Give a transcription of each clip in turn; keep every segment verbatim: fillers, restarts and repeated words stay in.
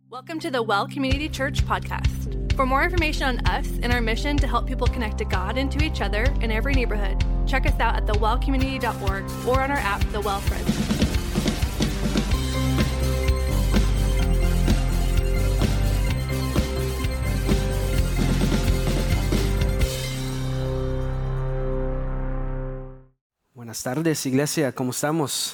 Welcome to the Well Community Church podcast. For more information on us and our mission to help people connect to God and to each other in every neighborhood, check us out at the well community dot org or on our app, The Well Friends. Buenas tardes, iglesia. ¿Cómo estamos?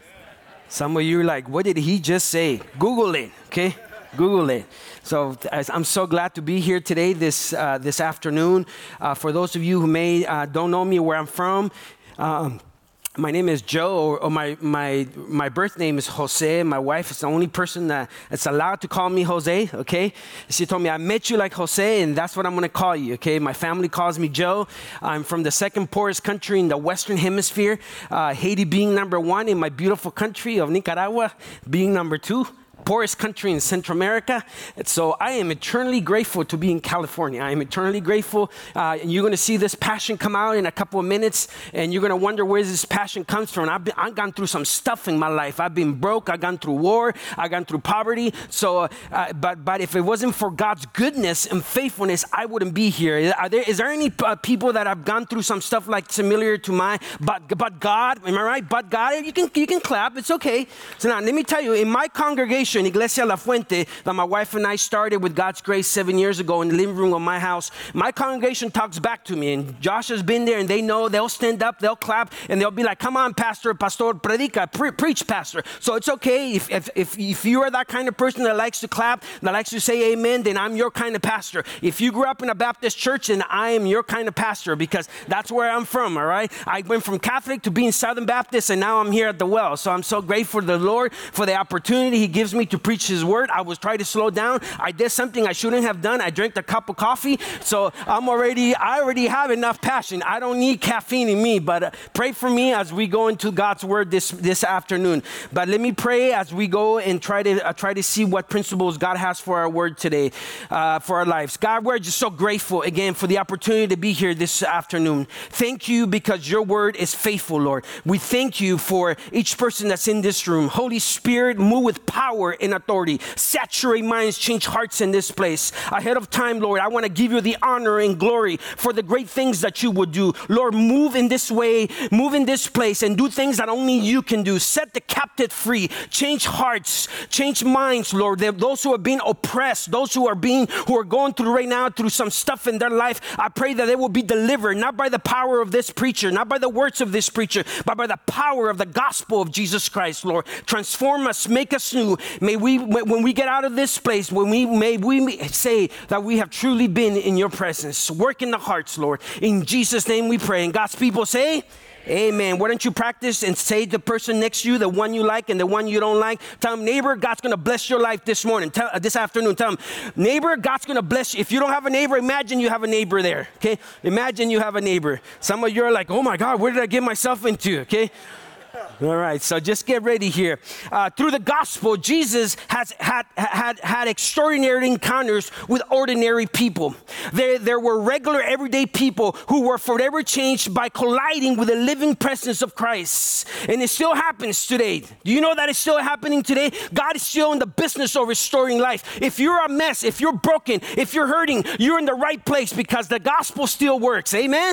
Some of you are like, what did he just say? Google it, okay? Google it. So I'm so glad to be here today, this uh, this afternoon. Uh, for those of you who may uh, don't know me, where I'm from, um, my name is Joe, or, or my my my birth name is Jose. My wife is the only person that, that's allowed to call me Jose, okay? She told me, I met you like Jose, and that's what I'm going to call you, okay? My family calls me Joe. I'm from the second poorest country in the Western Hemisphere, uh, Haiti being number one, in my beautiful country of Nicaragua being number two. Poorest country in Central America. So I am eternally grateful to be in California. I am eternally grateful. Uh, and you're going to see this passion come out in a couple of minutes, and you're going to wonder where this passion comes from. I've, been, I've gone through some stuff in my life. I've been broke. I've gone through war. I've gone through poverty. So, uh, but but if it wasn't for God's goodness and faithfulness, I wouldn't be here. Are there, is there any uh, people that have gone through some stuff like similar to mine? But but God, am I right? But God, you can you can clap. It's okay. So now let me tell you, in my congregation, Iglesia La Fuente, that my wife and I started with God's grace seven years ago in the living room of my house, my congregation talks back to me, and Josh has been there, and they know they'll stand up, they'll clap, and they'll be like, come on, pastor, pastor, predica, pre- preach, pastor. So it's okay. If, if, if, if you are that kind of person that likes to clap, that likes to say amen, then I'm your kind of pastor. If you grew up in a Baptist church, then I am your kind of pastor, because that's where I'm from, all right? I went from Catholic to being Southern Baptist, and now I'm here at the Well. So I'm so grateful to the Lord for the opportunity he gives me to preach his word. I was trying to slow down. I did something I shouldn't have done. I drank a cup of coffee. So I'm already, I already have enough passion. I don't need caffeine in me, but uh, pray for me as we go into God's word this, this afternoon. But let me pray as we go and try to uh, try to see what principles God has for our word today, uh, for our lives. God, we're just so grateful again for the opportunity to be here this afternoon. Thank you because your word is faithful, Lord. We thank you for each person that's in this room. Holy Spirit, move with power and authority. Saturate minds, change hearts in this place. Ahead of time, Lord, I want to give you the honor and glory for the great things that you would do. Lord, move in this way, move in this place, and do things that only you can do. Set the captive free, change hearts, change minds, Lord. Those who are being oppressed, those who are being, who are going through right now through some stuff in their life, I pray that they will be delivered, not by the power of this preacher, not by the words of this preacher, but by the power of the gospel of Jesus Christ, Lord. Transform us, make us new. May we, when we get out of this place, when we may we say that we have truly been in your presence. Work in the hearts, Lord. In Jesus' name we pray. And God's people say, amen. Why don't you practice and say to the person next to you, the one you like and the one you don't like, tell them, neighbor, God's going to bless your life this morning, tell, uh, this afternoon. Tell them, neighbor, God's going to bless you. If you don't have a neighbor, imagine you have a neighbor there, okay? Imagine you have a neighbor. Some of you are like, oh my God, where did I get myself into, okay? All right, so just get ready here. Uh, through the gospel, Jesus has had had had extraordinary encounters with ordinary people. There, there were regular, everyday people who were forever changed by colliding with the living presence of Christ. And it still happens today. Do you know that it's still happening today? God is still in the business of restoring life. If you're a mess, if you're broken, if you're hurting, you're in the right place because the gospel still works. Amen?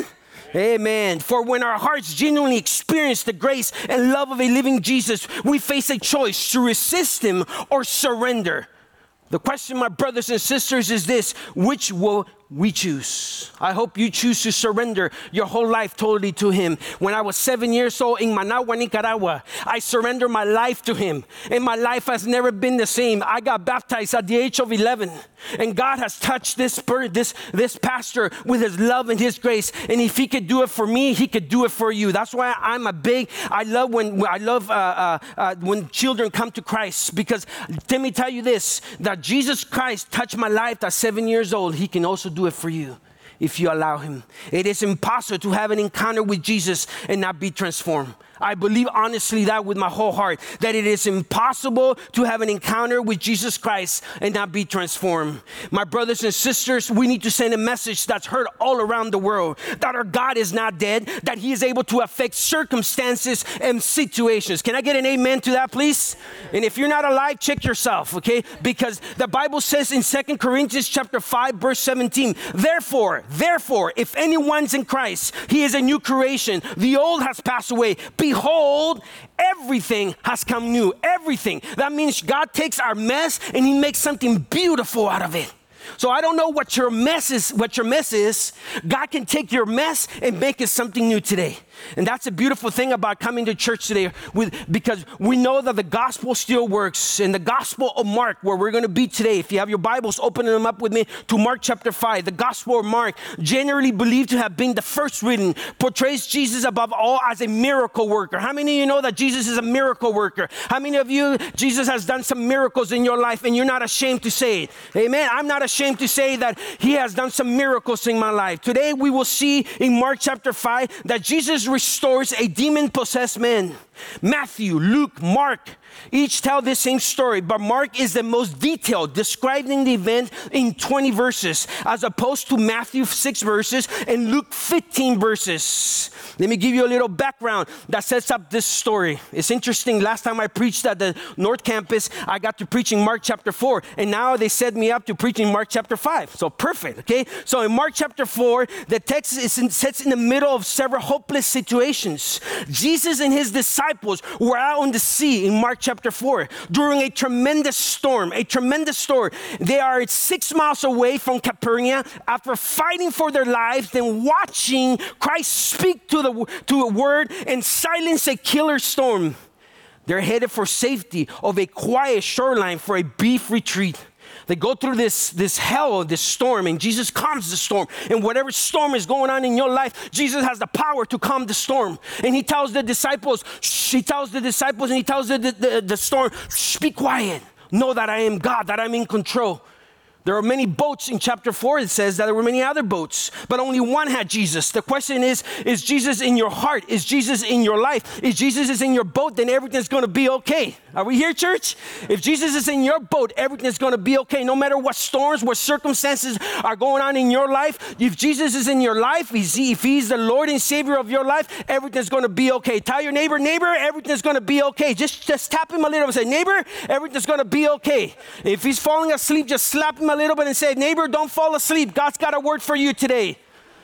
Amen. For when our hearts genuinely experience the grace and love of a living Jesus, we face a choice to resist him or surrender. The question, my brothers and sisters, is this: which will we choose? I hope you choose to surrender your whole life totally to him. When I was seven years old in Managua, Nicaragua, I surrendered my life to him, and my life has never been the same. I got baptized at the age of eleven, and God has touched this this this pastor with his love and his grace. And if he could do it for me, he could do it for you. That's why I'm a big. I love when I love uh, uh, uh, when children come to Christ, because let me tell you this: that Jesus Christ touched my life at seven years old. He can also do it for you if you allow him. It is impossible to have an encounter with Jesus and not be transformed. I believe honestly that with my whole heart, that it is impossible to have an encounter with Jesus Christ and not be transformed. My brothers and sisters, we need to send a message that's heard all around the world, that our God is not dead, that he is able to affect circumstances and situations. Can I get an amen to that, please? And if you're not alive, check yourself, okay? Because the Bible says in Second Corinthians chapter five, verse seventeen, therefore, therefore, if anyone's in Christ, he is a new creation. The old has passed away. Behold, everything has come new. Everything. That means God takes our mess and he makes something beautiful out of it. So I don't know what your mess is, what your mess is. God can take your mess and make it something new today. And that's a beautiful thing about coming to church today, with, because we know that the gospel still works. In the gospel of Mark, where we're going to be today, if you have your Bibles, open them up with me to Mark chapter five. The gospel of Mark, generally believed to have been the first written, portrays Jesus above all as a miracle worker. How many of you know that Jesus is a miracle worker? How many of you, Jesus has done some miracles in your life and you're not ashamed to say it? Amen. I'm not ashamed to say that he has done some miracles in my life. Today we will see in Mark chapter five that Jesus restores a demon-possessed man. Matthew, Luke, Mark, each tell the same story, but Mark is the most detailed, describing the event in twenty verses, as opposed to Matthew six verses and Luke fifteen verses. Let me give you a little background that sets up this story. It's interesting. Last time I preached at the North Campus, I got to preaching Mark chapter four, and now they set me up to preaching Mark chapter five. So perfect, okay? So in Mark chapter four, the text is in, sits in the middle of several hopeless situations. Jesus and his disciples were out on the sea in Mark chapter four during a tremendous storm, a tremendous storm. They are six miles away from Capernaum after fighting for their lives, then watching Christ speak to the to a word and silence a killer storm. They're headed for safety of a quiet shoreline for a brief retreat. They go through this, this hell, this storm, and Jesus calms the storm. And whatever storm is going on in your life, Jesus has the power to calm the storm. And he tells the disciples, shh, he tells the disciples and he tells the, the, the storm, shh, be quiet. Know that I am God, that I'm in control. There are many boats in chapter four. It says that there were many other boats, but only one had Jesus. The question is, is Jesus in your heart? Is Jesus in your life? If Jesus is in your boat, then everything's going to be okay. Are we here, church? If Jesus is in your boat, everything's going to be okay. No matter what storms, what circumstances are going on in your life, if Jesus is in your life, if he's the Lord and Savior of your life, everything's going to be okay. Tell your neighbor, neighbor, everything's going to be okay. Just, just tap him a little and say, neighbor, everything's going to be okay. If he's falling asleep, just slap him a little bit and say, neighbor, don't fall asleep. God's got a word for you today.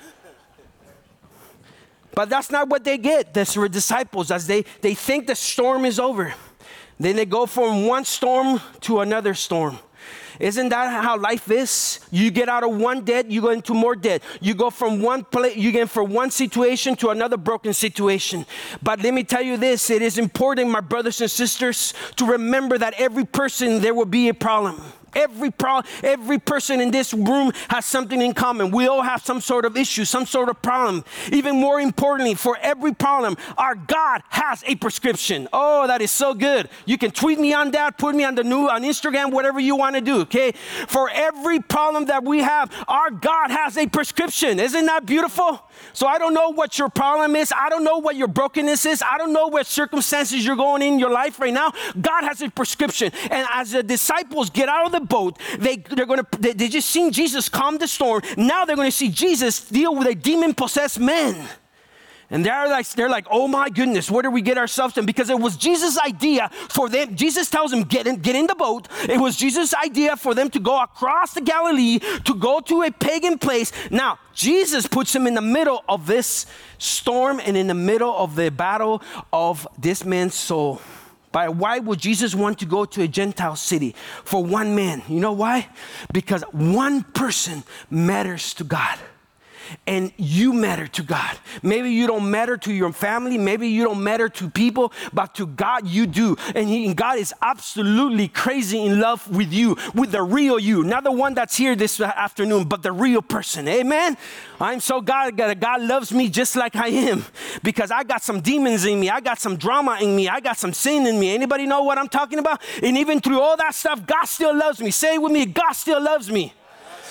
But that's not what they get. That's the disciples, as they, they think the storm is over. Then they go from one storm to another storm. Isn't that how life is? You get out of one debt, you go into more debt. You go from one place, you get from one situation to another broken situation. But let me tell you this, it is important, my brothers and sisters, to remember that every person, there will be a problem. Every pro- every person in this room has something in common. We all have some sort of issue, some sort of problem. Even more importantly, for every problem, our God has a prescription. Oh, that is so good. You can tweet me on that, put me on the new on Instagram, whatever you want to do, okay? For every problem that we have, our God has a prescription. Isn't that beautiful? So I don't know what your problem is. I don't know what your brokenness is. I don't know what circumstances you're going in your life right now. God has a prescription. And as the disciples get out of the boat, they, they're going to, they, they just seen Jesus calm the storm. Now they're going to see Jesus deal with a demon-possessed man. And they're like, they're like, oh my goodness, where did we get ourselves in? Because it was Jesus' idea for them. Jesus tells them, get in, get in the boat. It was Jesus' idea for them to go across the Galilee, to go to a pagan place. Now, Jesus puts them in the middle of this storm and in the middle of the battle of this man's soul. But why would Jesus want to go to a Gentile city for one man? You know why? Because one person matters to God. And you matter to God. Maybe you don't matter to your family. Maybe you don't matter to people, but to God you do. And, he, and God is absolutely crazy in love with you, with the real you. Not the one that's here this afternoon, but the real person. Amen? I'm so glad that God loves me just like I am, because I got some demons in me. I got some drama in me. I got some sin in me. Anybody know what I'm talking about? And even through all that stuff, God still loves me. Say it with me, God still loves me.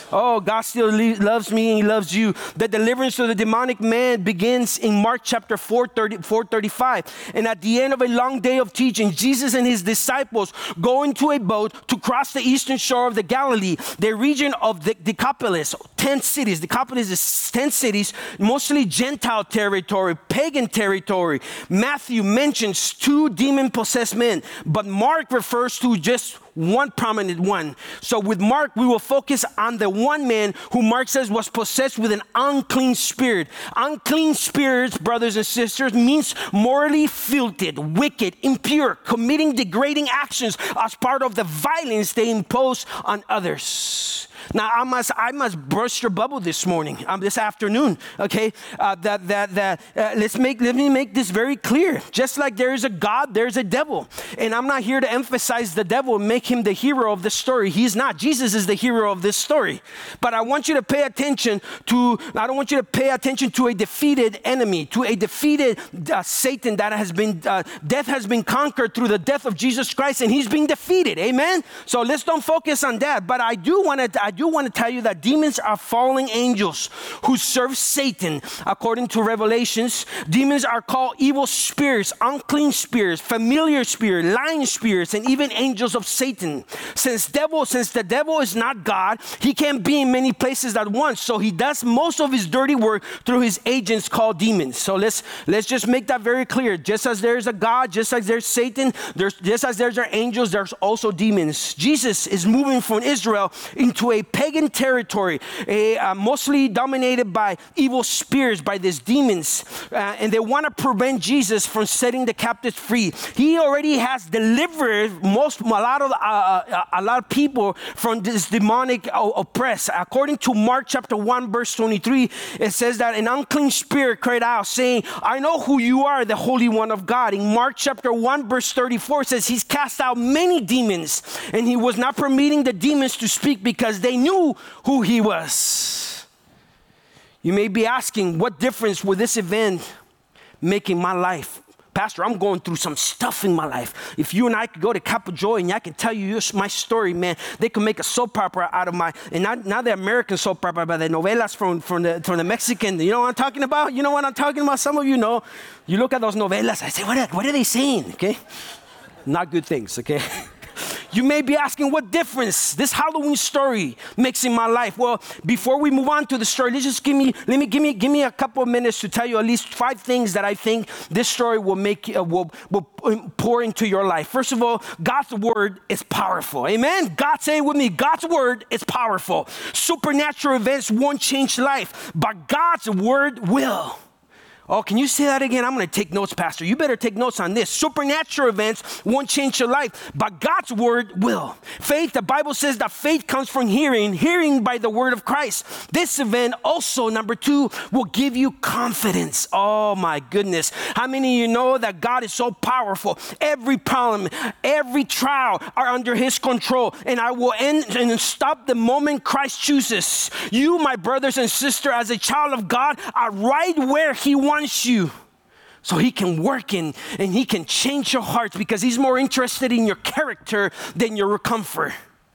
Oh, God still le- loves me and he loves you. The deliverance of the demonic man begins in Mark chapter four, thirty, four thirty-five. And at the end of a long day of teaching, Jesus and his disciples go into a boat to cross the eastern shore of the Galilee, the region of the Decapolis, ten cities. Decapolis is ten cities, mostly Gentile territory, pagan territory. Matthew mentions two demon-possessed men, but Mark refers to just one prominent one. So with Mark, we will focus on the one man who Mark says was possessed with an unclean spirit. Unclean spirits, brothers and sisters, means morally filthy, wicked, impure, committing degrading actions as part of the violence they impose on others. Now, I must, I must burst your bubble this morning, um, this afternoon, okay? Uh, that, that, that, uh, let's make, let me make this very clear. Just like there is a God, there's a devil. And I'm not here to emphasize the devil and make him the hero of the story. He's not. Jesus is the hero of this story. But I want you to pay attention to, I don't want you to pay attention to a defeated enemy, to a defeated uh, Satan that has been, uh, death has been conquered through the death of Jesus Christ, and he's being defeated, amen? So let's don't focus on that. But I do want to, I do want to tell you that demons are fallen angels who serve Satan. According to Revelations, demons are called evil spirits, unclean spirits, familiar spirits, lying spirits, and even angels of Satan. Since devil, since the devil is not God, he can't be in many places at once. So he does most of his dirty work through his agents called demons. So let's let's just make that very clear. Just as there's a God, just as there's Satan, there's just as there's our angels, there's also demons. Jesus is moving from Israel into a pagan territory, a, uh, mostly dominated by evil spirits, by these demons, uh, and they want to prevent Jesus from setting the captives free. He already has delivered most, a lot of, uh, a lot of people from this demonic uh, oppress. According to Mark chapter one, verse twenty-three, it says that an unclean spirit cried out, saying, "I know who you are, the Holy One of God." In Mark chapter one, verse thirty-four, it says he's cast out many demons, and he was not permitting the demons to speak because they knew who he was. You may be asking, what difference will this event make in my life? Pastor, I'm going through some stuff in my life. If you and I could go to Capo Joy and I can tell you my story, man, they could make a soap opera out of my, and not, not the American soap opera, but the novelas from, from, the, from the Mexican. You know what I'm talking about? You know what I'm talking about? Some of you know. You look at those novelas, I say, what are, what are they saying? Okay? Not good things, okay? You may be asking what difference this Halloween story makes in my life. Well, before we move on to the story, let's just give me, let me give me, give me a couple of minutes to tell you at least five things that I think this story will make, uh, will, will pour into your life. First of all, God's word is powerful. Amen. God, say it with me. God's word is powerful. Supernatural events won't change life, but God's word will. Oh, can you say that again? I'm going to take notes, Pastor. You better take notes on this. Supernatural events won't change your life, but God's word will. Faith, the Bible says that faith comes from hearing, hearing by the word of Christ. This event also, number two, will give you confidence. Oh, my goodness. How many of you know that God is so powerful? Every problem, every trial are under his control, and I will end and stop the moment Christ chooses. You, my brothers and sisters, as a child of God, are right where he wants you, so he can work in and he can change your heart, because he's more interested in your character than your comfort.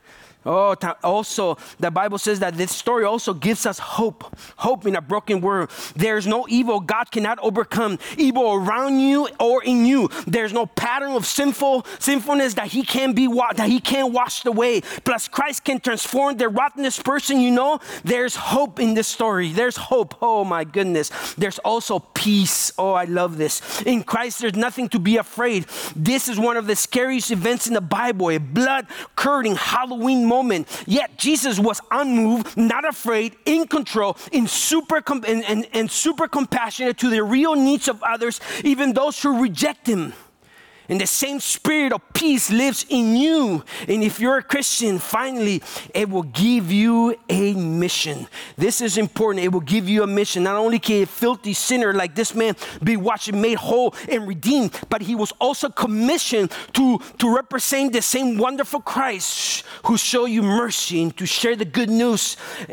Oh, also, the Bible says that this story also gives us hope. Hope in a broken world. There's no evil God cannot overcome. Evil around you or in you. There's no pattern of sinful sinfulness that he can be that he can't wash away. Plus, Christ can transform the rottenest person you know. There's hope in this story. There's hope. Oh my goodness. There's also peace. Oh, I love this. In Christ, there's nothing to be afraid. This is one of the scariest events in the Bible. A blood-curdling Halloween moment. Moment. Yet Jesus was unmoved, not afraid, in control, in super com- and, and, and super compassionate to the real needs of others, even those who reject him. And the same spirit of peace lives in you. And if you're a Christian, finally, it will give you a mission. This is important. It will give you a mission. Not only can a filthy sinner like this man be washed and made whole and redeemed, but he was also commissioned to, to represent the same wonderful Christ who showed you mercy and to share the good news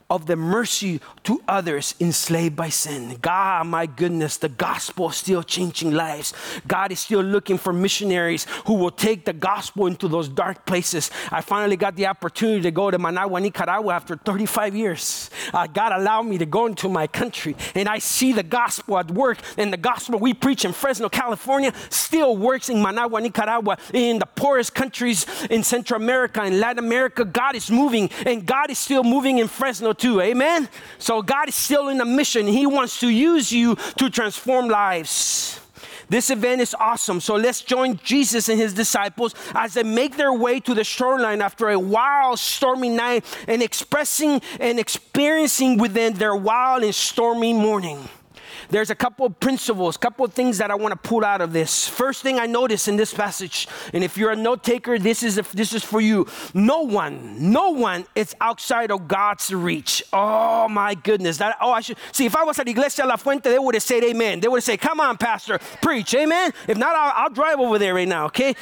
of the mercy to others enslaved by sin. God, my goodness, the gospel is still changing lives. God is still looking for missionaries who will take the gospel into those dark places. I finally got the opportunity to go to Managua, Nicaragua after thirty-five years. Uh, God allowed me to go into my country, and I see the gospel at work, and the gospel we preach in Fresno, California still works in Managua, Nicaragua, in the poorest countries in Central America and Latin America. God is moving, and God is still moving in Fresno too. Amen? So God is still in the mission. He wants to use you to transform lives. This event is awesome. So let's join Jesus and his disciples as they make their way to the shoreline after a wild, stormy night and expressing and experiencing within their wild and stormy morning. There's a couple of principles, a couple of things that I want to pull out of this. First thing I notice in this passage, and if you're a note taker, this is, a, this is for you. No one, no one is outside of God's reach. Oh my goodness. That, oh, I should, see, if I was at Iglesia La Fuente, they would have said amen. They would have said, come on, pastor, preach, amen. If not, I'll, I'll drive over there right now, okay?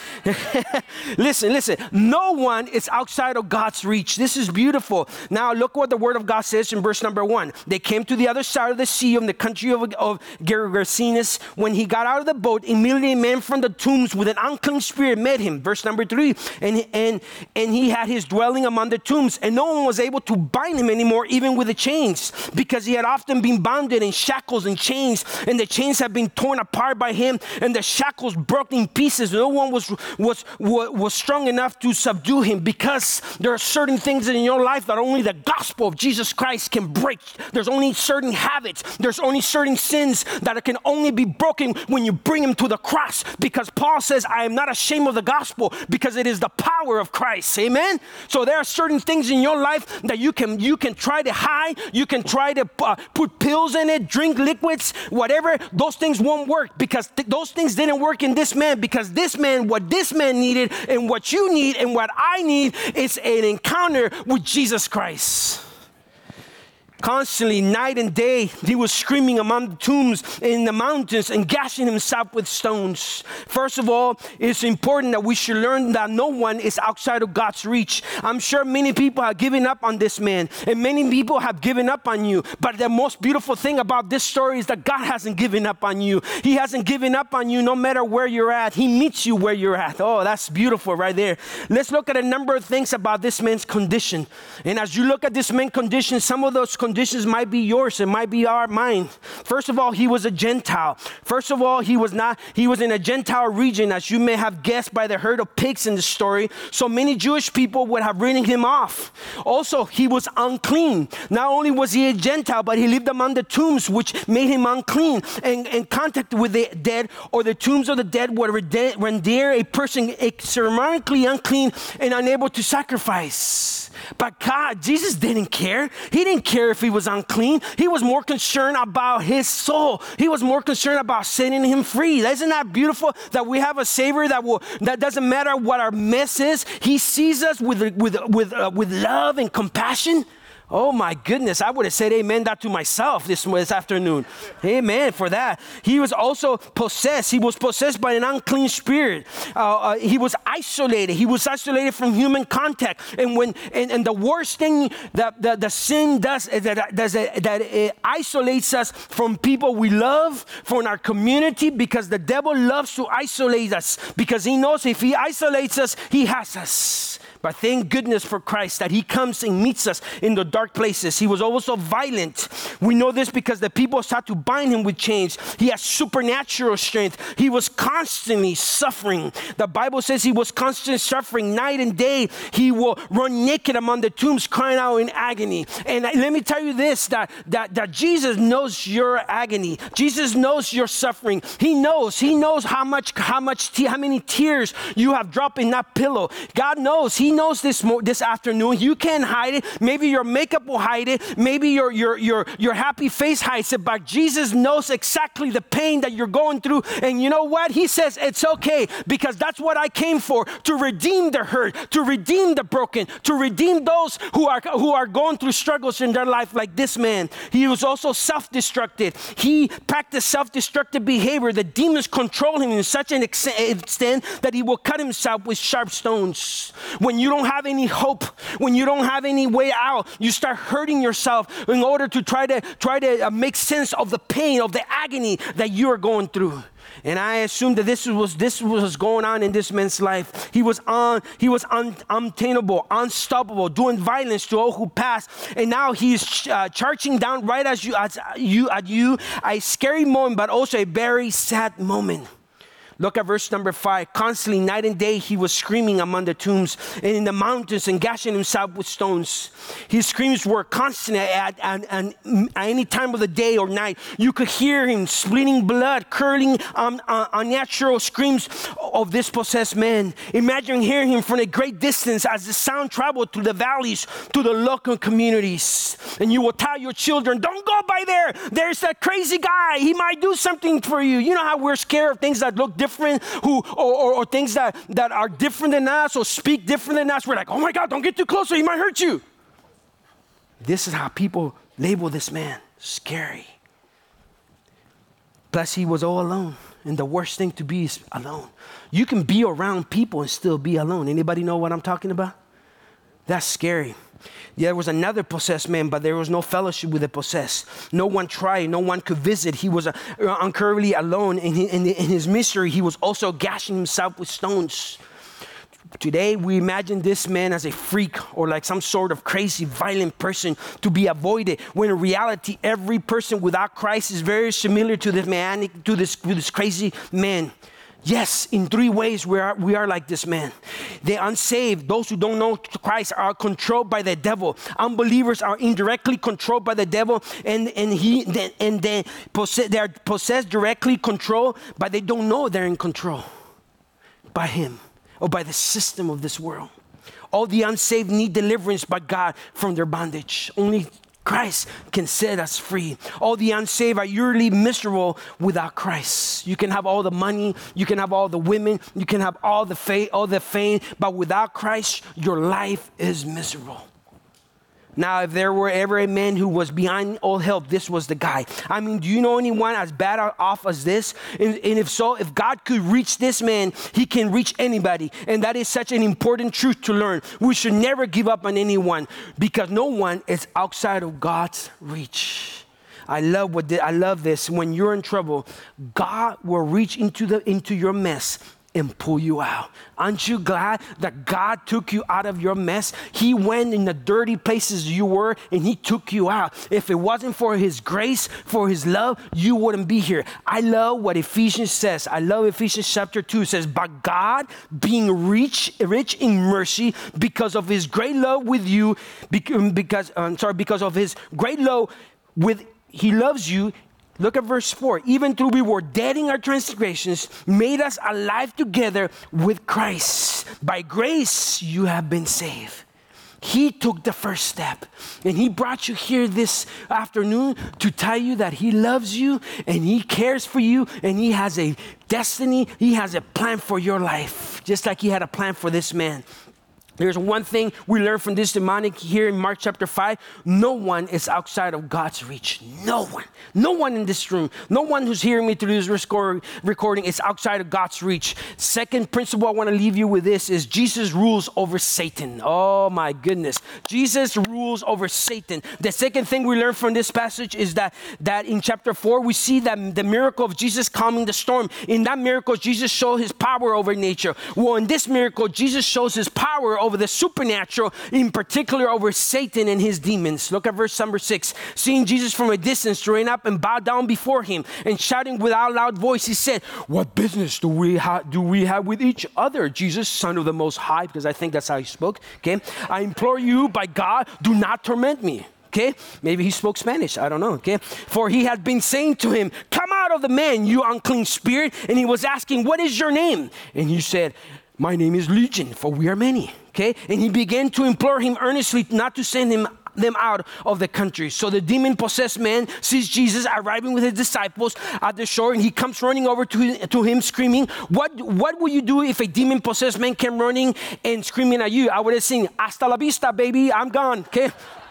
listen, listen, no one is outside of God's reach. This is beautiful. Now look what the word of God says in verse number one. They came to the other side of the sea in the country of of Gergesenes. When he got out of the boat, immediately a man from the tombs with an unclean spirit met him. Verse number three, and, and, and he had his dwelling among the tombs, and no one was able to bind him anymore, even with the chains, because he had often been bounded in shackles and chains, and the chains had been torn apart by him, and the shackles broken in pieces. No one was, was, was, was strong enough to subdue him, because there are certain things in your life that only the gospel of Jesus Christ can break. There's only certain habits. There's only certain sins that can only be broken when you bring him to the cross, because Paul says, I am not ashamed of the gospel, because it is the power of Christ. Amen. So there are certain things in your life that you can you can try to hide. You can try to uh, put pills in it, drink liquids, whatever. Those things won't work, because th- those things didn't work in this man, because this man, what this man needed and what you need and what I need is an encounter with Jesus Christ. Constantly, night and day, he was screaming among the tombs in the mountains and gashing himself with stones. First of all, it's important that we should learn that no one is outside of God's reach. I'm sure many people have given up on this man, and many people have given up on you. But the most beautiful thing about this story is that God hasn't given up on you. He hasn't given up on you no matter where you're at. He meets you where you're at. Oh, that's beautiful right there. Let's look at a number of things about this man's condition. And as you look at this man's condition, some of those conditions Conditions might be yours, it might be our mine. First of all, he was a Gentile. First of all, he was not, he was in a Gentile region, as you may have guessed by the herd of pigs in the story. So many Jewish people would have written him off. Also, he was unclean. Not only was he a Gentile, but he lived among the tombs, which made him unclean. And in contact with the dead, or the tombs of the dead, would render a person ceremonially unclean and unable to sacrifice. But God, Jesus didn't care. He didn't care if he was unclean. He was more concerned about his soul. He was more concerned about setting him free. Isn't that beautiful that we have a Savior that will that doesn't matter what our mess is. He sees us with with with uh, with love and compassion. Oh my goodness, I would have said amen that to myself this, this afternoon. Amen for that. He was also possessed. He was possessed by an unclean spirit. Uh, uh, he was isolated. He was isolated from human contact. And when and, and the worst thing that, that the sin does is that, does it, that it isolates us from people we love, from our community, because the devil loves to isolate us, because he knows if he isolates us, he has us. But thank goodness for Christ that he comes and meets us in the dark places. He was also violent. We know this because the people sought to bind him with chains. He has supernatural strength. He was constantly suffering. The Bible says he was constantly suffering night and day. He will run naked among the tombs, crying out in agony. And let me tell you this, that, that, that Jesus knows your agony. Jesus knows your suffering. He knows. He knows how much, how much, how many tears you have dropped in that pillow. God knows. He He knows this mo- this afternoon. You can't hide it. Maybe your makeup will hide it. Maybe your, your, your, your happy face hides it. But Jesus knows exactly the pain that you're going through. And you know what? He says it's okay, because that's what I came for, to redeem the hurt, to redeem the broken, to redeem those who are, who are going through struggles in their life like this man. He was also self-destructive. He practiced self-destructive behavior. The demons control him in such an extent that he will cut himself with sharp stones. When when you don't have any hope, when you don't have any way out, you start hurting yourself in order to try to try to uh, make sense of the pain, of the agony that you are going through. And I assume that this was this was going on in this man's life. He was on, he was un, untameable, unstoppable, doing violence to all who passed. And now he's uh, charging down right as you, as you, at you, a scary moment, but also a very sad moment. Look at verse number five. Constantly, night and day, he was screaming among the tombs and in the mountains and gashing himself with stones. His screams were constant at, at, at, at any time of the day or night. You could hear him spitting blood, curling um, uh, unnatural screams of this possessed man. Imagine hearing him from a great distance as the sound traveled through the valleys to the local communities. And you will tell your children, don't go by there. There's that crazy guy. He might do something for you. You know how we're scared of things that look different. Different, who or, or, or things that, that are different than us or speak different than us. We're like, oh my God, don't get too close or he might hurt you. This is how people label this man. Scary. Plus, he was all alone. And the worst thing to be is alone. You can be around people and still be alone. Anybody know what I'm talking about? That's scary. There was another possessed man, but there was no fellowship with the possessed. No one tried. No one could visit. He was uh, uncurrently alone. In his, in, in his misery, he was also gashing himself with stones. Today, we imagine this man as a freak or like some sort of crazy, violent person to be avoided, when in reality, every person without Christ is very similar to this man, to this, to this crazy man. Yes, in three ways we are we are like this man. The unsaved, those who don't know Christ, are controlled by the devil. Unbelievers are indirectly controlled by the devil, and and he and they possess, they are possessed directly, controlled, but they don't know they're in control by him or by the system of this world. All the unsaved need deliverance by God from their bondage. Only Christ can set us free. All the unsaved are usually miserable without Christ. You can have all the money, you can have all the women, you can have all the fame, all the fame, but without Christ, your life is miserable. Now, if there were ever a man who was beyond all help, this was the guy. I mean, do you know anyone as bad off as this? And, and if so, if God could reach this man, he can reach anybody. And that is such an important truth to learn. We should never give up on anyone because no one is outside of God's reach. I love what the, I love this. When you're in trouble, God will reach into the into your mess and pull you out. Aren't you glad that God took you out of your mess? He went in the dirty places you were and he took you out. If it wasn't for his grace, for his love, you wouldn't be here. I love what Ephesians says. I love Ephesians chapter two. It says, but God, being rich, rich in mercy, because of his great love with you, because, I'm sorry, because of his great love with, he loves you. Look at verse four. Even though we were dead in our transgressions, made us alive together with Christ. By grace, you have been saved. He took the first step and he brought you here this afternoon to tell you that he loves you and he cares for you and he has a destiny. He has a plan for your life, just like he had a plan for this man. There's one thing we learn from this demonic here in Mark chapter five. No one is outside of God's reach. No one. No one in this room. No one who's hearing me through this recording is outside of God's reach. Second principle I want to leave you with this is Jesus rules over Satan. Oh my goodness. Jesus rules over Satan. The second thing we learn from this passage is that, that in chapter four, we see that the miracle of Jesus calming the storm. In that miracle, Jesus showed his power over nature. Well, in this miracle, Jesus shows his power over over the supernatural, in particular over Satan and his demons. Look at verse number six. Seeing Jesus from a distance, ran up and bowed down before him, and shouting without loud voice, he said, what business do we, ha- do we have with each other, Jesus, Son of the Most High? Because I think that's how he spoke. Okay, I implore you by God, do not torment me. Okay, maybe he spoke Spanish. I don't know. Okay, for he had been saying to him, come out of the man, you unclean spirit. And he was asking, what is your name? And he said, my name is Legion, for we are many. Okay, and he began to implore him earnestly not to send him them out of the country. So the demon-possessed man sees Jesus arriving with his disciples at the shore, and he comes running over to, to him screaming, what, what will you do if a demon-possessed man came running and screaming at you? I would have seen, hasta la vista, baby, I'm gone, okay?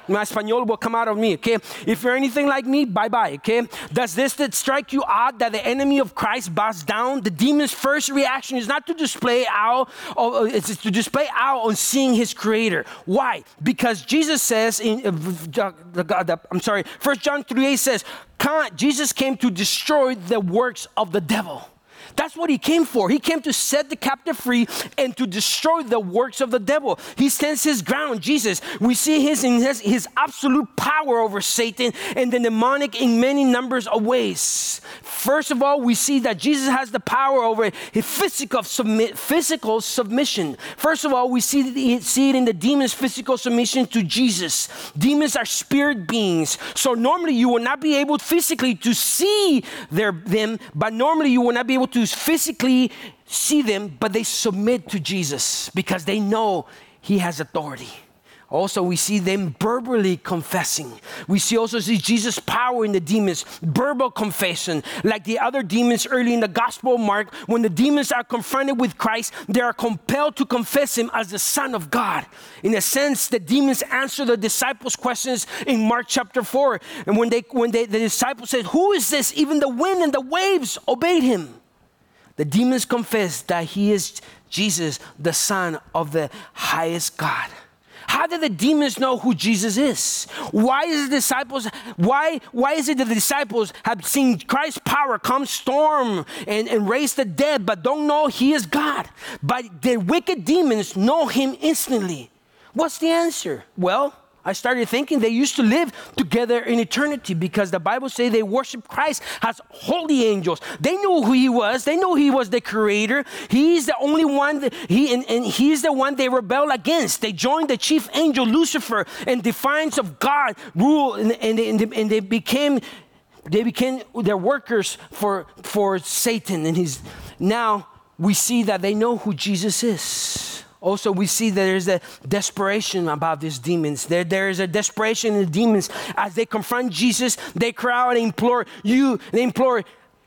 My Espanol will come out of me, okay? If you're anything like me, bye-bye, okay? Does this that strike you odd that the enemy of Christ bows down? The demon's first reaction is not to display out, it's to display out on seeing his creator. Why? Because Jesus says in, uh, I'm sorry, First John three eight says, Jesus came to destroy the works of the devil. That's what he came for. He came to set the captive free and to destroy the works of the devil. He stands his ground, Jesus. We see his, his, his absolute power over Satan and the demonic in many numbers of ways. First of all, we see that Jesus has the power over his physical, submit, physical submission. First of all, we see, see it in the demons' physical submission to Jesus. Demons are spirit beings. So normally you will not be able physically to see their, them, but normally you will not be able to physically see them, but they submit to Jesus because they know he has authority. Also, we see them verbally confessing. We see also see Jesus' power in the demons, verbal confession. Like the other demons early in the Gospel of Mark, when the demons are confronted with Christ, they are compelled to confess him as the Son of God. In a sense, the demons answer the disciples' questions in Mark chapter four. And when they, when they, the disciples said, "Who is this?" Even the wind and the waves obeyed him. The demons confess that he is Jesus, the Son of the highest God. How did the demons know who Jesus is? Why is the disciples, why, why is it that the disciples have seen Christ's power come storm and, and raise the dead, but don't know he is God? But the wicked demons know him instantly. What's the answer? Well, I started thinking they used to live together in eternity because the Bible says they worship Christ as holy angels. They knew who he was. They knew he was the creator. He's the only one, that he, and, and he's the one they rebel against. They joined the chief angel Lucifer in defiance of God rule, and, and, and, they, and they became they became their workers for, for Satan. And his, now we see that they know who Jesus is. Also, we see that there's a desperation about these demons. There, there is a desperation in the demons. As they confront Jesus, they cry out and implore you, they implore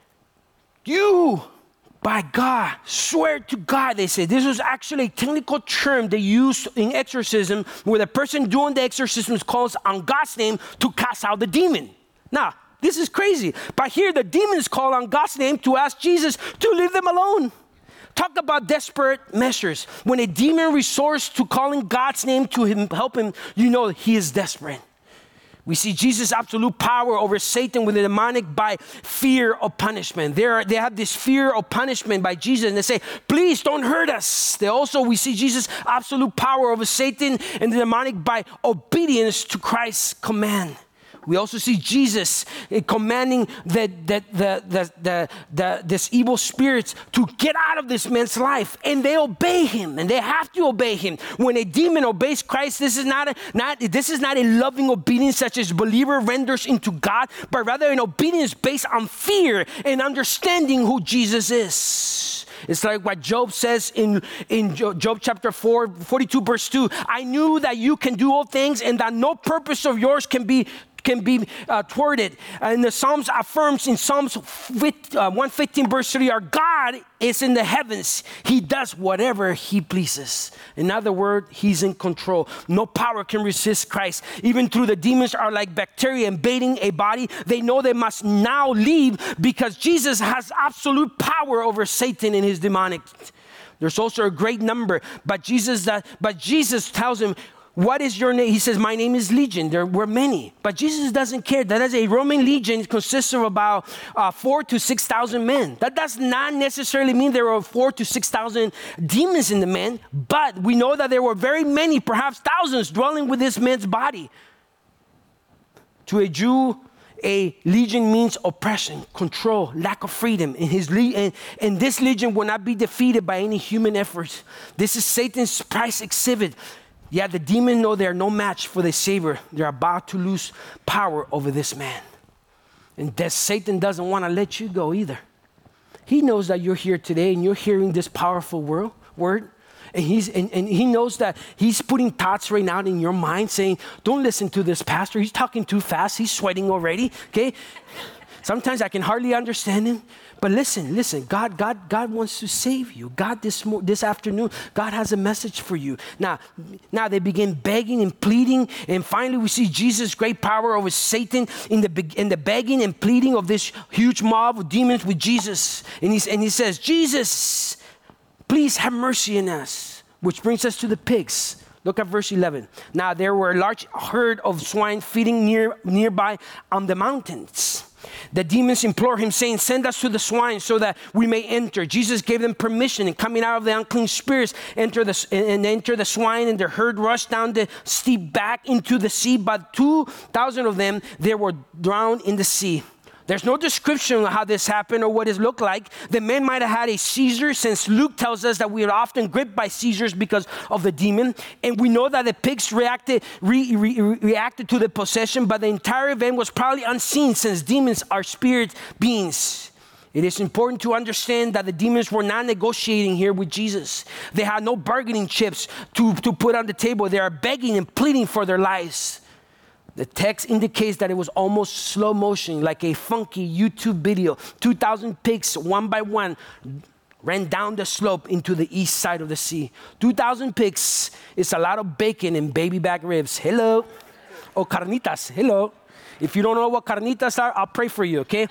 you, by God, swear to God, they say. This was actually a technical term they used in exorcism, where the person doing the exorcism calls on God's name to cast out the demon. Now, this is crazy. But here the demons call on God's name to ask Jesus to leave them alone. Talk about desperate measures. When a demon resorts to calling God's name to him, help him, you know he is desperate. We see Jesus' absolute power over Satan with the demonic by fear of punishment. They, are, they have this fear of punishment by Jesus, and they say, please don't hurt us. They also, we see Jesus' absolute power over Satan and the demonic by obedience to Christ's command. We also see Jesus commanding the, the, the, the, the, the, this evil spirits to get out of this man's life, and they obey him, and they have to obey him. When a demon obeys Christ, this is not a, not this is not a loving obedience such as believer renders into God, but rather an obedience based on fear and understanding who Jesus is. It's like what Job says in, in Job chapter four, forty-two, verse two. I knew that you can do all things, and that no purpose of yours can be can be uh, thwarted. And the Psalms affirms in Psalms one fifteen, verse three, our God is in the heavens. He does whatever he pleases. In other words, he's in control. No power can resist Christ. Even through the demons are like bacteria invading a body, they know they must now leave because Jesus has absolute power over Satan and his demonic. There's also a great number, but Jesus, uh, but Jesus tells him, what is your name? He says, my name is Legion. There were many. But Jesus doesn't care. That is a Roman legion consists of about uh, four to six thousand men. That does not necessarily mean there were four to six thousand demons in the man, but we know that there were very many, perhaps thousands, dwelling with this man's body. To a Jew, a legion means oppression, control, lack of freedom. And, his le- and, and this legion will not be defeated by any human effort. This is Satan's prize exhibit. Yeah, the demons know they're no match for the Savior. They're about to lose power over this man. And that Satan doesn't want to let you go either. He knows that you're here today and you're hearing this powerful word. word and, he's, and, and he knows that he's putting thoughts right now in your mind saying, don't listen to this pastor. He's talking too fast. He's sweating already, okay? Sometimes I can hardly understand him. But listen, listen, God, God, God wants to save you. God, this mo- this afternoon, God has a message for you. Now, now they begin begging and pleading, and finally we see Jesus' great power over Satan in the be- in the begging and pleading of this huge mob of demons with Jesus. And he and he says, Jesus, please have mercy on us. Which brings us to the pigs. Look at verse eleven. Now there were a large herd of swine feeding near nearby on the mountains. The demons implored him, saying, send us to the swine so that we may enter. Jesus gave them permission, and coming out of the unclean spirits, enter the, and enter the swine, and the herd rushed down the steep back into the sea. But two thousand of them, they were drowned in the sea. There's no description of how this happened or what it looked like. The men might have had a seizure, since Luke tells us that we are often gripped by seizures because of the demon. And we know that the pigs reacted, re, re, reacted to the possession, but the entire event was probably unseen, since demons are spirit beings. It is important to understand that the demons were not negotiating here with Jesus. They had no bargaining chips to, to put on the table. They are begging and pleading for their lives. The text indicates that it was almost slow motion, like a funky YouTube video. two thousand pigs, one by one, ran down the slope into the east side of the sea. two thousand pigs is a lot of bacon and baby back ribs. Hello. Or carnitas. Hello. If you don't know what carnitas are, I'll pray for you, okay?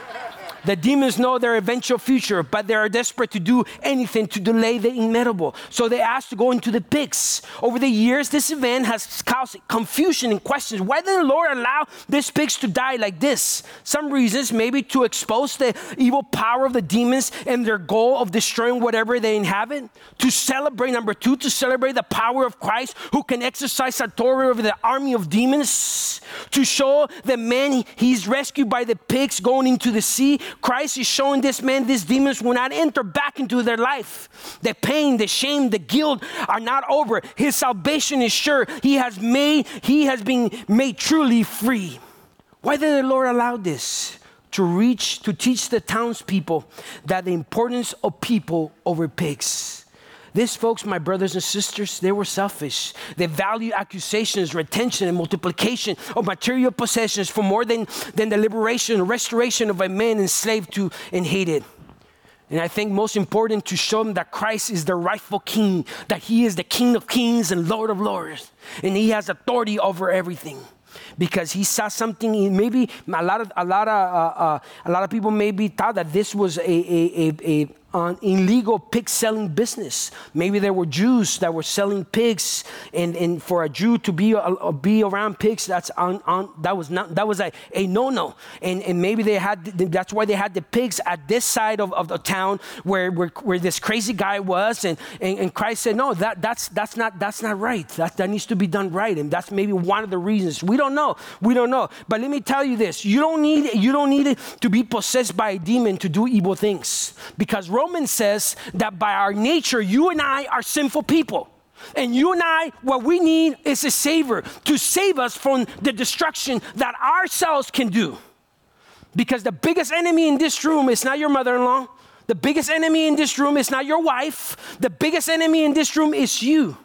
The demons know their eventual future, but they are desperate to do anything to delay the inevitable. So they asked to go into the pigs. Over the years, this event has caused confusion and questions. Why did the Lord allow these pigs to die like this? Some reasons, maybe to expose the evil power of the demons and their goal of destroying whatever they inhabit. To celebrate, number two, to celebrate the power of Christ, who can exercise authority over the army of demons. To show the man he's rescued by the pigs going into the sea. Christ is showing this man these demons will not enter back into their life. The pain, the shame, the guilt are not over. His salvation is sure. He has made, he has been made truly free. Why did the Lord allow this? To reach, to teach the townspeople that the importance of people over pigs. These folks, my brothers and sisters, they were selfish. They valued accusations, retention, and multiplication of material possessions for more than, than the liberation and restoration of a man enslaved to and hated. And I think most important, to show them that Christ is the rightful king, that he is the King of kings and Lord of lords, and he has authority over everything. Because he saw something, maybe a lot of a lot of uh, uh, a lot of people maybe thought that this was a a a, a an illegal pig selling business. Maybe there were Jews that were selling pigs, and, and for a Jew to be uh, be around pigs, that's on, on that was not that was a, a no no. And and maybe they had that's why they had the pigs at this side of, of the town where, where where this crazy guy was, and, and and Christ said no, that that's that's not that's not right. That that needs to be done right, and that's maybe one of the reasons. We don't know. We don't know. But let me tell you this: you don't need you don't need it to be possessed by a demon to do evil things, because Romans says that by our nature, you and I are sinful people. And you and I, what we need is a savior to save us from the destruction that ourselves can do. Because the biggest enemy in this room is not your mother-in-law. The biggest enemy in this room is not your wife. The biggest enemy in this room is you.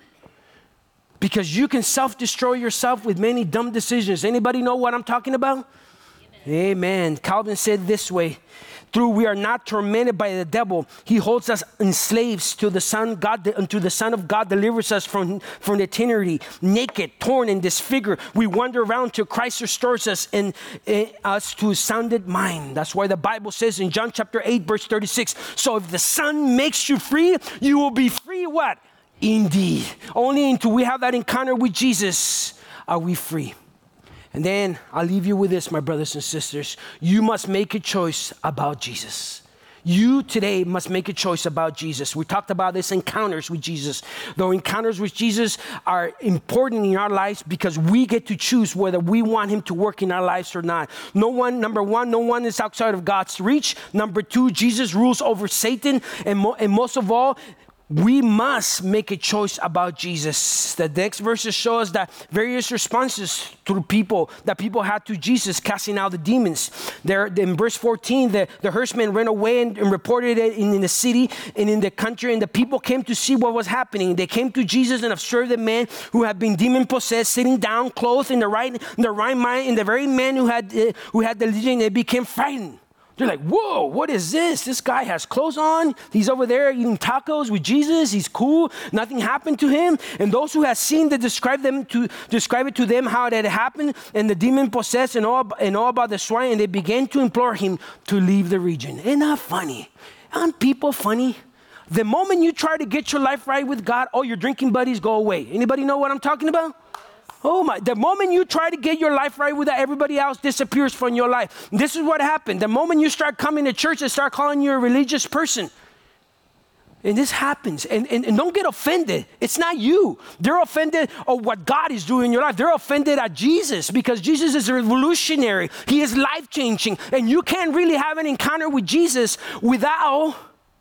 Because you can self-destroy yourself with many dumb decisions. Anybody know what I'm talking about? Amen. Amen. Calvin said this way: through we are not tormented by the devil. He holds us enslaved to the Son. God, unto the Son of God delivers us from, from eternity. Naked, torn, and disfigured, we wander around till Christ restores us and uh, us to a sounded mind. That's why the Bible says in John chapter eight, verse thirty-six, so if the Son makes you free, you will be free what? Indeed. Only until we have that encounter with Jesus are we free. And then I'll leave you with this, my brothers and sisters. You must make a choice about Jesus. You today must make a choice about Jesus. We talked about this encounters with Jesus. Though encounters with Jesus are important in our lives because we get to choose whether we want him to work in our lives or not. No one, number one, no one is outside of God's reach. Number two, Jesus rules over Satan. And, mo- and most of all, we must make a choice about Jesus. The next verses show us that various responses to people that people had to Jesus casting out the demons. There, in verse fourteen, the, the herdsmen ran away and, and reported it in, in the city and in the country, and the people came to see what was happening. They came to Jesus and observed the man who had been demon possessed, sitting down, clothed in the right, in the right mind, and the very man who had uh, who had the legion. They became frightened. They're like, whoa, what is this? This guy has clothes on. He's over there eating tacos with Jesus. He's cool. Nothing happened to him. And those who had seen that describe them to describe it to them how it had happened and the demon possessed and all, and all about the swine. And they began to implore him to leave the region. Isn't that funny? Aren't people funny? The moment you try to get your life right with God, all your drinking buddies go away. Anybody know what I'm talking about? Oh my, the moment you try to get your life right with that, everybody else disappears from your life. This is what happened. The moment you start coming to church, they start calling you a religious person. And this happens. And, and, and don't get offended. It's not you. They're offended of what God is doing in your life. They're offended at Jesus because Jesus is revolutionary. He is life-changing. And you can't really have an encounter with Jesus without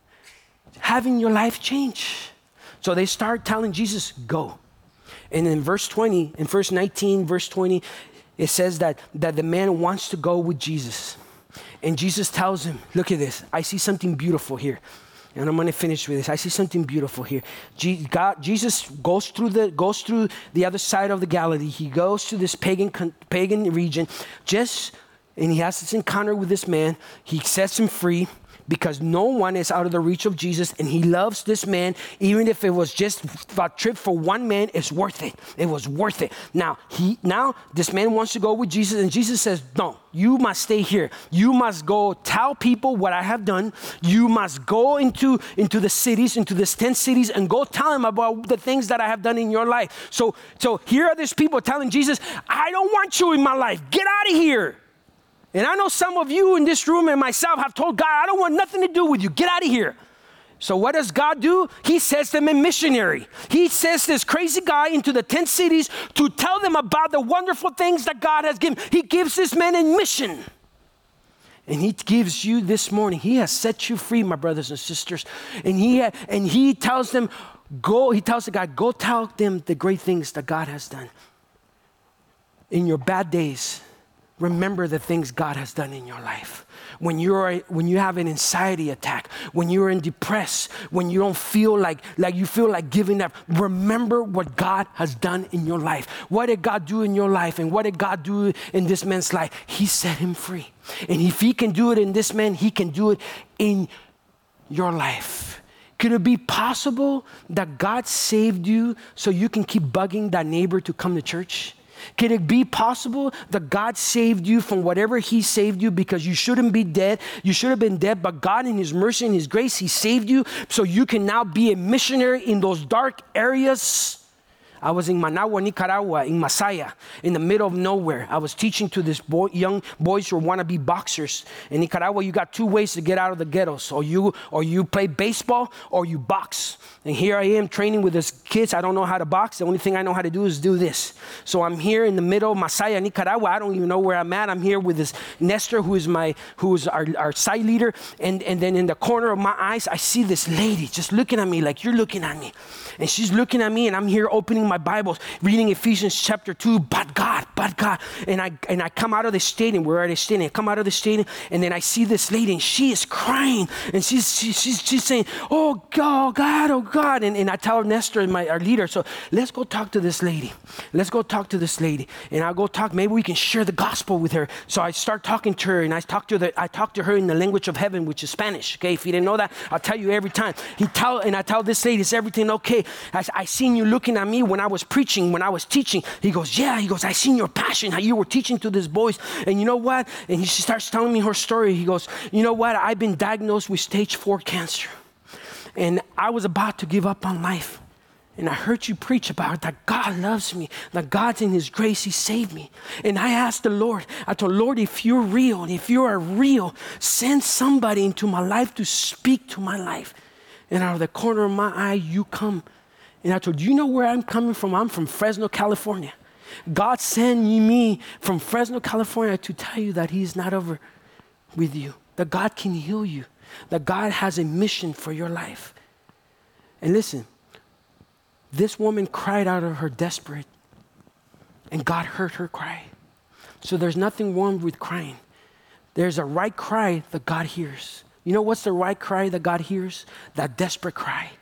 having your life change. So they start telling Jesus, go. And in verse twenty, in verse nineteen, verse twenty, it says that, that the man wants to go with Jesus. And Jesus tells him, look at this. I see something beautiful here. And I'm going to finish with this. I see something beautiful here. Je- God, Jesus goes through the goes through the other side of the Galilee. He goes to this pagan pagan region, just and he has this encounter with this man. He sets him free, because no one is out of the reach of Jesus, and he loves this man. Even if it was just a trip for one man, it's worth it. It was worth it. Now, he now this man wants to go with Jesus, and Jesus says, no, you must stay here. You must go tell people what I have done. You must go into, into the cities, into the ten cities, and go tell them about the things that I have done in your life. So, so here are these people telling Jesus, I don't want you in my life. Get out of here. And I know some of you in this room and myself have told God, I don't want nothing to do with you. Get out of here. So what does God do? He sends them a missionary. He sends this crazy guy into the ten cities to tell them about the wonderful things that God has given. He gives this man a mission. And he gives you this morning. He has set you free, my brothers and sisters. And he, and he tells them, go, he tells the guy, go tell them the great things that God has done. In your bad days, remember the things God has done in your life. When you're when you have an anxiety attack, when you're in depressed, when you don't feel like like you feel like giving up, remember what God has done in your life. What did God do in your life, and what did God do in this man's life? He set him free. And if he can do it in this man, he can do it in your life. Could it be possible that God saved you so you can keep bugging that neighbor to come to church? Can it be possible that God saved you from whatever he saved you because you shouldn't be dead? You should have been dead, but God in his mercy and his grace, he saved you so you can now be a missionary in those dark areas. I was in Managua, Nicaragua, in Masaya, in the middle of nowhere. I was teaching to these boy, young boys who want to be boxers. In Nicaragua, you got two ways to get out of the ghettos. Or you, or you play baseball, or you box. And here I am training with these kids. I don't know how to box. The only thing I know how to do is do this. So I'm here in the middle of Masaya, Nicaragua. I don't even know where I'm at. I'm here with this Nestor, who is my, who is our, our site leader. And, and then in the corner of my eyes, I see this lady just looking at me like you're looking at me. And she's looking at me, and I'm here opening my Bibles, reading Ephesians chapter two, but God, but God. And I and I come out of the stadium, we're at a stadium, I come out of the stadium, and then I see this lady, and she is crying, and she's she, she's she's saying, oh God, God, oh God. And, and I tell Nestor, my our leader, so let's go talk to this lady. Let's go talk to this lady. And I'll go talk, maybe we can share the gospel with her. So I start talking to her, and I talk to the I talk to her in the language of heaven, which is Spanish. Okay, if you didn't know that, I'll tell you every time. He tell and I tell this lady, is everything okay? I, I seen you looking at me when I was preaching, when I was teaching. He goes, yeah. He goes, I seen your passion, how you were teaching to these boys. And you know what? And he, she starts telling me her story. He goes, you know what? I've been diagnosed with stage four cancer. And I was about to give up on life. And I heard you preach about that God loves me, that God's in his grace, he saved me. And I asked the Lord, I told Lord, if you're real, and if you are real, send somebody into my life to speak to my life. And out of the corner of my eye, you come. And I told you, you know where I'm coming from? I'm from Fresno, California. God sent me from Fresno, California to tell you that he's not over with you, that God can heal you, that God has a mission for your life. And listen, this woman cried out of her desperate, and God heard her cry. So there's nothing wrong with crying. There's a right cry that God hears. You know what's the right cry that God hears? That desperate cry.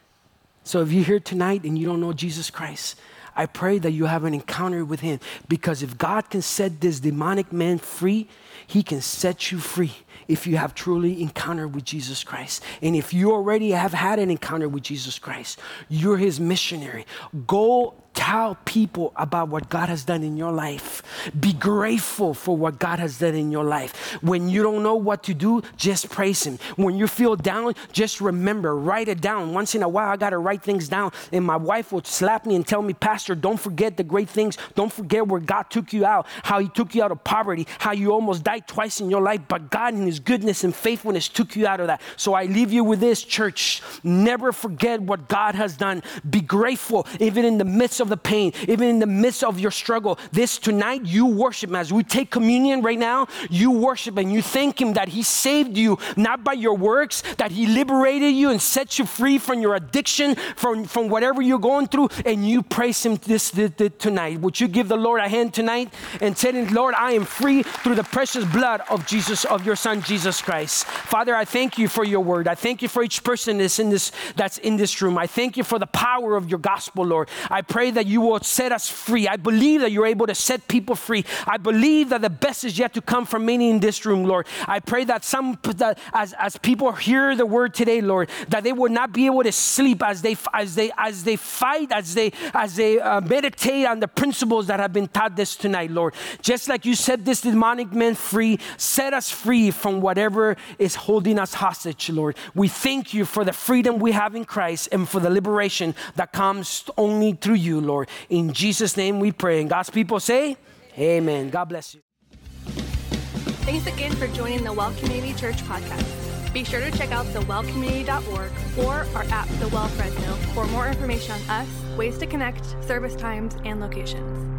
So if you're here tonight and you don't know Jesus Christ, I pray that you have an encounter with him, because if God can set this demonic man free, he can set you free if you have truly encountered with Jesus Christ. And if you already have had an encounter with Jesus Christ, you're his missionary. Go tell people about what God has done in your life. Be grateful for what God has done in your life. When you don't know what to do, just praise him. When you feel down, just remember, write it down. Once in a while, I got to write things down. And my wife would slap me and tell me, Pastor, don't forget the great things. Don't forget where God took you out, how he took you out of poverty, how you almost died twice in your life, but God in his goodness and faithfulness took you out of that. So I leave you with this, church. Never forget what God has done. Be grateful, even in the midst of the pain, even in the midst of your struggle. This tonight, you worship him. As we take communion right now, you worship and you thank him that he saved you, not by your works, that he liberated you and set you free from your addiction, from, from whatever you're going through, and you praise him this, this, this tonight. Would you give the Lord a hand tonight and tell him, Lord, I am free through the precious blood of Jesus, of your son, Jesus Christ. Father, I thank you for your word. I thank you for each person that's in this, that's in this room. I thank you for the power of your gospel, Lord. I pray that you will set us free. I believe that you're able to set people free. I believe that the best is yet to come from many in this room, Lord. I pray that some, that as, as people hear the word today, Lord, that they will not be able to sleep as they, as they, as they fight, as they, as they uh, meditate on the principles that have been taught this tonight, Lord. Just like you set this demonic man free, set us free from whatever is holding us hostage, Lord. We thank you for the freedom we have in Christ and for the liberation that comes only through you, Lord. In Jesus' name we pray. And God's people say, amen. God bless you. Thanks again for joining the Well Community Church podcast. Be sure to check out the well community dot org or our app, The Well Fresno, for more information on us, ways to connect, service times, and locations.